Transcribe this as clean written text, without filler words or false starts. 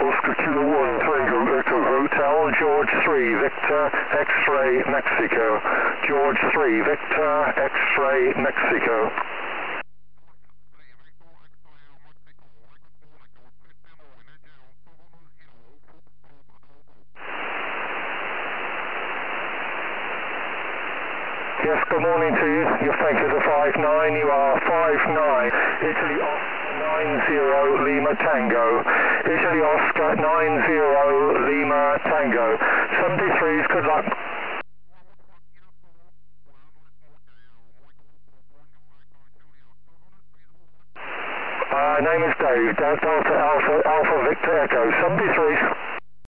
Oscar Kilo 1, Tango, Echo Hotel, George 3, Victor, X-Ray, Mexico. George 3, Victor, X-Ray, Mexico. Yes, good morning to you. Your status is 59. You are 59. Italy Oscar 90 Lima Tango. Italy Oscar 90 Lima Tango. 73s, good luck.